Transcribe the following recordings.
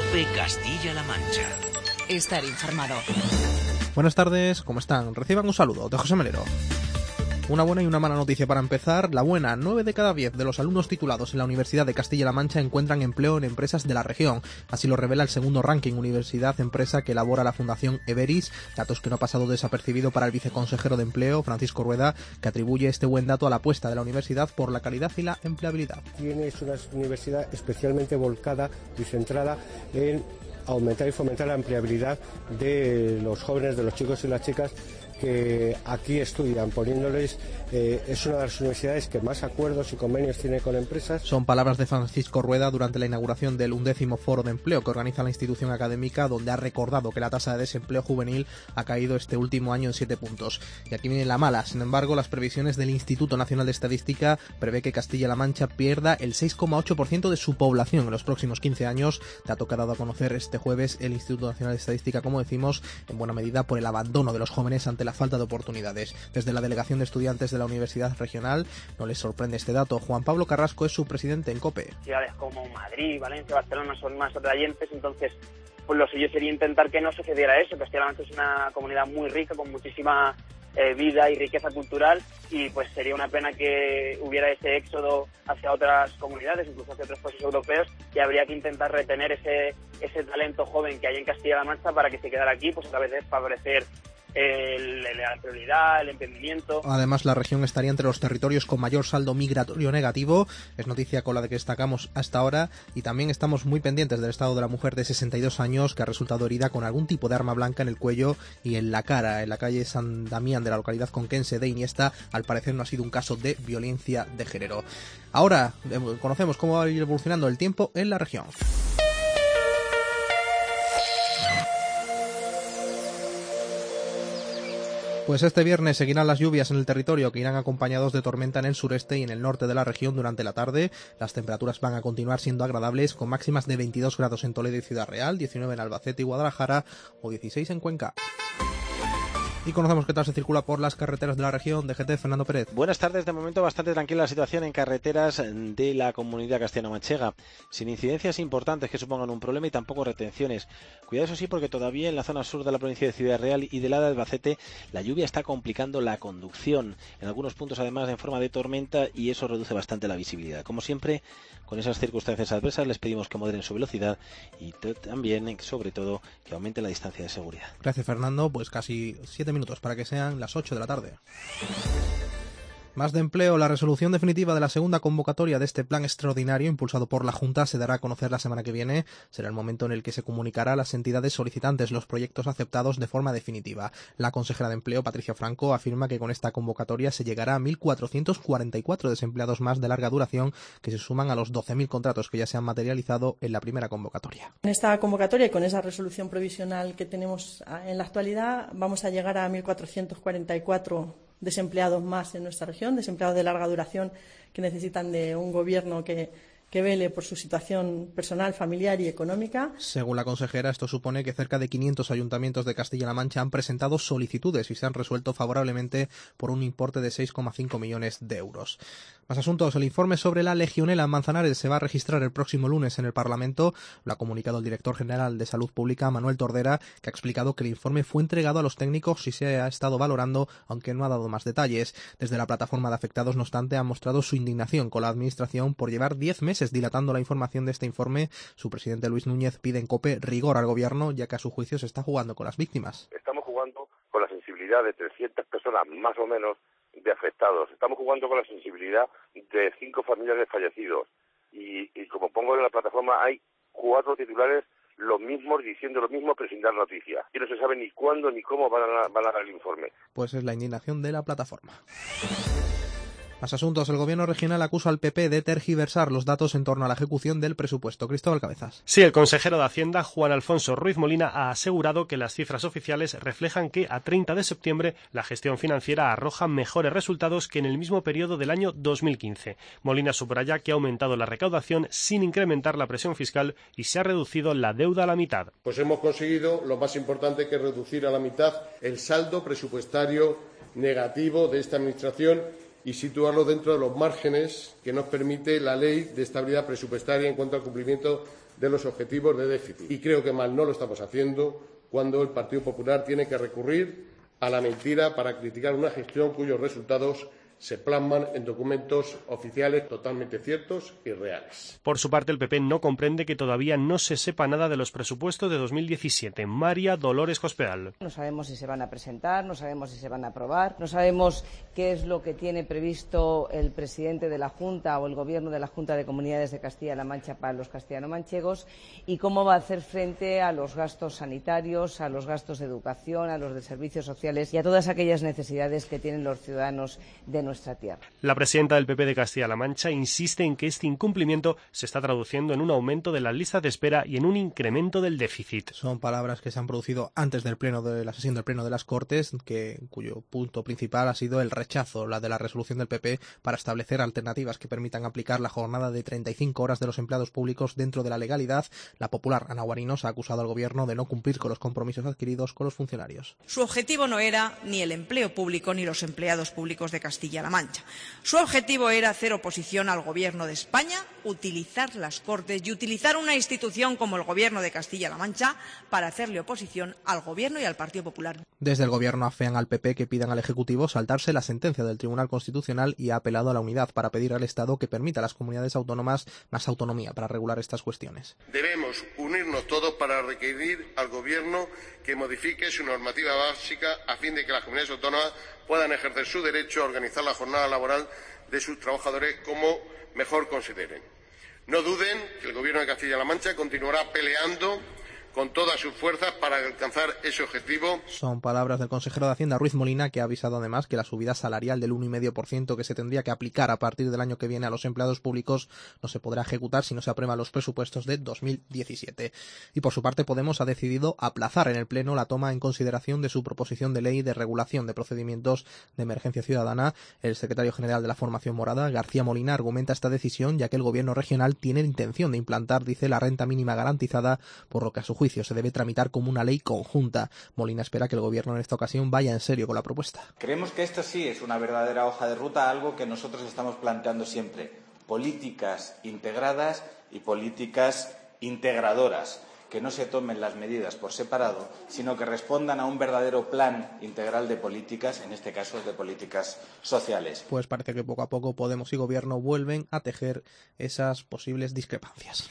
COPE Castilla-La Mancha. Estar informado. Buenas tardes, ¿cómo están? Reciban un saludo de José Melero. Una buena y una mala noticia para empezar. La buena, 9 de cada 10 de los alumnos titulados en la Universidad de Castilla-La Mancha encuentran empleo en empresas de la región. Así lo revela el segundo ranking Universidad-Empresa que elabora la Fundación Everis, datos que no ha pasado desapercibido para el viceconsejero de Empleo, Francisco Rueda, que atribuye este buen dato a la apuesta de la universidad por la calidad y la empleabilidad. Es una universidad especialmente volcada y centrada en aumentar y fomentar la empleabilidad de los jóvenes, de los chicos y las chicas que aquí estudian, poniéndoles, es una de las universidades que más acuerdos y convenios tiene con empresas. Son palabras de Francisco Rueda durante la inauguración del 11º Foro de Empleo que organiza la institución académica, donde ha recordado que la tasa de desempleo juvenil ha caído este último año en 7 puntos. Y aquí viene la mala. Sin embargo, las previsiones del Instituto Nacional de Estadística prevé que Castilla-La Mancha pierda el 6,8% de su población en los próximos 15 años, dato que ha dado a conocer este jueves el Instituto Nacional de Estadística, como decimos, en buena medida por el abandono de los jóvenes ante la falta de oportunidades. Desde la Delegación de Estudiantes de la Universidad Regional no les sorprende este dato. Juan Pablo Carrasco es su presidente en COPE. Ciudades como Madrid, Valencia, Barcelona son más atrayentes, entonces pues lo suyo sería intentar que no sucediera eso. Castilla-La Mancha es una comunidad muy rica, con muchísima vida y riqueza cultural, y pues sería una pena que hubiera ese éxodo hacia otras comunidades, incluso hacia otros países europeos, y habría que intentar retener ese talento joven que hay en Castilla-La Mancha para que se quedara aquí, pues a través de favorecer la prioridad, el emprendimiento. Además, la región estaría entre los territorios con mayor saldo migratorio negativo, es noticia con la que destacamos hasta ahora, y también estamos muy pendientes del estado de la mujer de 62 años que ha resultado herida con algún tipo de arma blanca en el cuello y en la cara, en la calle San Damián de la localidad conquense de Iniesta. Al parecer no ha sido un caso de violencia de género. Ahora conocemos cómo va a ir evolucionando el tiempo en la región. Pues este viernes seguirán las lluvias en el territorio, que irán acompañados de tormenta en el sureste y en el norte de la región durante la tarde. Las temperaturas van a continuar siendo agradables, con máximas de 22 grados en Toledo y Ciudad Real, 19 en Albacete y Guadalajara o 16 en Cuenca. Y conocemos qué tal se circula por las carreteras de la región. DGT, Fernando Pérez. Buenas tardes. De momento bastante tranquila la situación en carreteras de la comunidad castellano-manchega, sin incidencias importantes que supongan un problema y tampoco retenciones. Cuidado, eso sí, porque todavía en la zona sur de la provincia de Ciudad Real y de la de Albacete la lluvia está complicando la conducción. En algunos puntos, además, en forma de tormenta, y eso reduce bastante la visibilidad. Como siempre, con esas circunstancias adversas les pedimos que moderen su velocidad y también, sobre todo, que aumenten la distancia de seguridad. Gracias, Fernando. Pues casi 7 minutos para que sean las 8 de la tarde. Más de empleo. La resolución definitiva de la segunda convocatoria de este plan extraordinario impulsado por la Junta se dará a conocer la semana que viene. Será el momento en el que se comunicará a las entidades solicitantes los proyectos aceptados de forma definitiva. La consejera de Empleo, Patricia Franco, afirma que con esta convocatoria se llegará a 1.444 desempleados más de larga duración, que se suman a los 12.000 contratos que ya se han materializado en la primera convocatoria. En esta convocatoria y con esa resolución provisional que tenemos en la actualidad, vamos a llegar a 1.444 desempleados más en nuestra región, desempleados de larga duración que necesitan de un gobierno que vele por su situación personal, familiar y económica. Según la consejera, esto supone que cerca de 500 ayuntamientos de Castilla-La Mancha han presentado solicitudes y se han resuelto favorablemente por un importe de 6,5 millones de euros. Más asuntos. El informe sobre la legionela en Manzanares se va a registrar el próximo lunes en el Parlamento. Lo ha comunicado el director general de Salud Pública, Manuel Tordera, que ha explicado que el informe fue entregado a los técnicos y se ha estado valorando, aunque no ha dado más detalles. Desde la plataforma de afectados, no obstante, han mostrado su indignación con la Administración por llevar 10 meses dilatando la información de este informe. Su presidente, Luis Núñez, pide en COPE rigor al Gobierno, ya que a su juicio se está jugando con las víctimas. Estamos jugando con la sensibilidad de 300 personas, más o menos, de afectados. Estamos jugando con la sensibilidad de 5 familiares fallecidos. Y como pongo en la plataforma, hay 4 titulares los mismos, diciendo lo mismo, pero sin dar noticias. Y no se sabe ni cuándo ni cómo van a dar el informe. Pues es la indignación de la plataforma. Más asuntos. El gobierno regional acusa al PP de tergiversar los datos en torno a la ejecución del presupuesto. Cristóbal Cabezas. Sí, el consejero de Hacienda, Juan Alfonso Ruiz Molina, ha asegurado que las cifras oficiales reflejan que a 30 de septiembre la gestión financiera arroja mejores resultados que en el mismo periodo del año 2015. Molina subraya que ha aumentado la recaudación sin incrementar la presión fiscal y se ha reducido la deuda a la mitad. Pues hemos conseguido lo más importante, que es reducir a la mitad el saldo presupuestario negativo de esta administración, y situarlo dentro de los márgenes que nos permite la Ley de Estabilidad Presupuestaria en cuanto al cumplimiento de los objetivos de déficit. Y creo que mal no lo estamos haciendo cuando el Partido Popular tiene que recurrir a la mentira para criticar una gestión cuyos resultados se plasman en documentos oficiales totalmente ciertos y reales. Por su parte, el PP no comprende que todavía no se sepa nada de los presupuestos de 2017. María Dolores Cospedal. No sabemos si se van a presentar, no sabemos si se van a aprobar, no sabemos qué es lo que tiene previsto el presidente de la Junta o el Gobierno de la Junta de Comunidades de Castilla-La Mancha para los castellano-manchegos y cómo va a hacer frente a los gastos sanitarios, a los gastos de educación, a los de servicios sociales y a todas aquellas necesidades que tienen los ciudadanos de nuestra tierra. La presidenta del PP de Castilla-La Mancha insiste en que este incumplimiento se está traduciendo en un aumento de las listas de espera y en un incremento del déficit. Son palabras que se han producido antes del pleno de la sesión del Pleno de las Cortes, cuyo punto principal ha sido el rechazo, la de la resolución del PP, para establecer alternativas que permitan aplicar la jornada de 35 horas de los empleados públicos dentro de la legalidad. La popular Ana Guarinos ha acusado al Gobierno de no cumplir con los compromisos adquiridos con los funcionarios. Su objetivo no era ni el empleo público ni los empleados públicos de Castilla-La Mancha. Su objetivo era hacer oposición al Gobierno de España, utilizar las Cortes y utilizar una institución como el Gobierno de Castilla-La Mancha para hacerle oposición al Gobierno y al Partido Popular. Desde el Gobierno afean al PP que pidan al Ejecutivo saltarse la sentencia del Tribunal Constitucional y ha apelado a la unidad para pedir al Estado que permita a las comunidades autónomas más autonomía para regular estas cuestiones. Debemos unirnos todos para requerir al Gobierno que modifique su normativa básica a fin de que las comunidades autónomas puedan ejercer su derecho a organizar la jornada laboral de sus trabajadores como mejor consideren. No duden que el Gobierno de Castilla-La Mancha continuará peleando con todas sus fuerzas para alcanzar ese objetivo. Son palabras del consejero de Hacienda, Ruiz Molina, que ha avisado además que la subida salarial del 1,5% que se tendría que aplicar a partir del año que viene a los empleados públicos no se podrá ejecutar si no se aprueban los presupuestos de 2017. Y por su parte, Podemos ha decidido aplazar en el Pleno la toma en consideración de su proposición de ley de regulación de procedimientos de emergencia ciudadana. El secretario general de la formación morada, García Molina, argumenta esta decisión ya que el Gobierno regional tiene intención de implantar, dice, la renta mínima garantizada, por lo que a su juicio se debe tramitar como una ley conjunta. Molina espera que el Gobierno en esta ocasión vaya en serio con la propuesta. Creemos que esta sí es una verdadera hoja de ruta, algo que nosotros estamos planteando siempre. Políticas integradas y políticas integradoras, que no se tomen las medidas por separado, sino que respondan a un verdadero plan integral de políticas, en este caso de políticas sociales. Pues parece que poco a poco Podemos y Gobierno vuelven a tejer esas posibles discrepancias.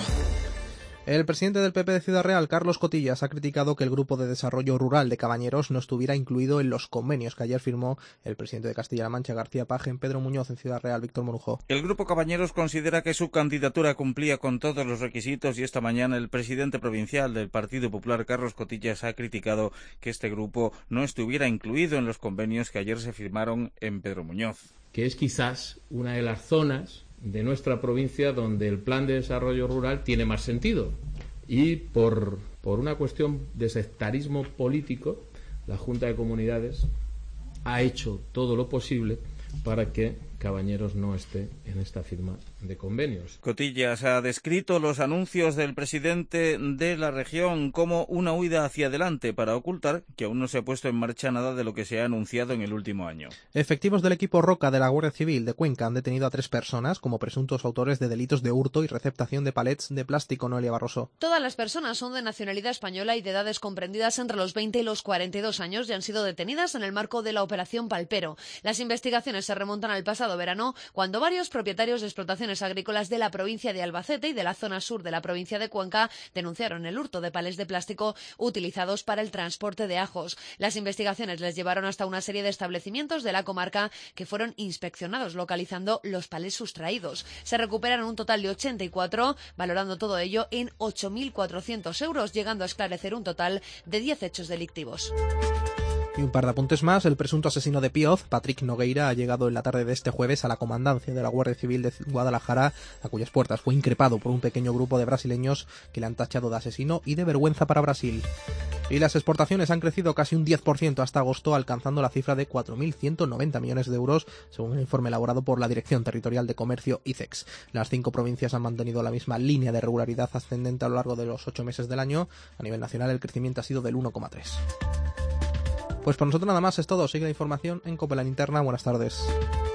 El presidente del PP de Ciudad Real, Carlos Cotillas, ha criticado que el Grupo de Desarrollo Rural de Cabañeros no estuviera incluido en los convenios que ayer firmó el presidente de Castilla-La Mancha, García Paje, en Pedro Muñoz, en Ciudad Real. Víctor Morujo. El Grupo Cabañeros considera que su candidatura cumplía con todos los requisitos y esta mañana el presidente provincial del Partido Popular, Carlos Cotillas, ha criticado que este grupo no estuviera incluido en los convenios que ayer se firmaron en Pedro Muñoz. Que es quizás una de las zonas de nuestra provincia donde el plan de desarrollo rural tiene más sentido y por una cuestión de sectarismo político la Junta de Comunidades ha hecho todo lo posible para que Cabañeros no esté en esta firma de convenios. Cotillas ha descrito los anuncios del presidente de la región como una huida hacia adelante para ocultar que aún no se ha puesto en marcha nada de lo que se ha anunciado en el último año. Efectivos del equipo Roca de la Guardia Civil de Cuenca han detenido a 3 personas como presuntos autores de delitos de hurto y receptación de palets de plástico. Noelia Barroso. Todas las personas son de nacionalidad española y de edades comprendidas entre los 20 y los 42 años y han sido detenidas en el marco de la Operación Palpero. Las investigaciones se remontan al pasado verano, cuando varios propietarios de explotaciones agrícolas de la provincia de Albacete y de la zona sur de la provincia de Cuenca denunciaron el hurto de palés de plástico utilizados para el transporte de ajos. Las investigaciones les llevaron hasta una serie de establecimientos de la comarca que fueron inspeccionados, localizando los palés sustraídos. Se recuperaron un total de 84, valorando todo ello en 8.400 euros, llegando a esclarecer un total de 10 hechos delictivos. Y un par de apuntes más. El presunto asesino de Pioz, Patrick Nogueira, ha llegado en la tarde de este jueves a la comandancia de la Guardia Civil de Guadalajara, a cuyas puertas fue increpado por un pequeño grupo de brasileños que le han tachado de asesino y de vergüenza para Brasil. Y las exportaciones han crecido casi un 10% hasta agosto, alcanzando la cifra de 4.190 millones de euros, según el informe elaborado por la Dirección Territorial de Comercio, ICEX. Las 5 provincias han mantenido la misma línea de regularidad ascendente a lo largo de los 8 meses del año. A nivel nacional, el crecimiento ha sido del 1,3%. Pues por nosotros nada más es todo. Sigue la información en COPE La Linterna. Buenas tardes.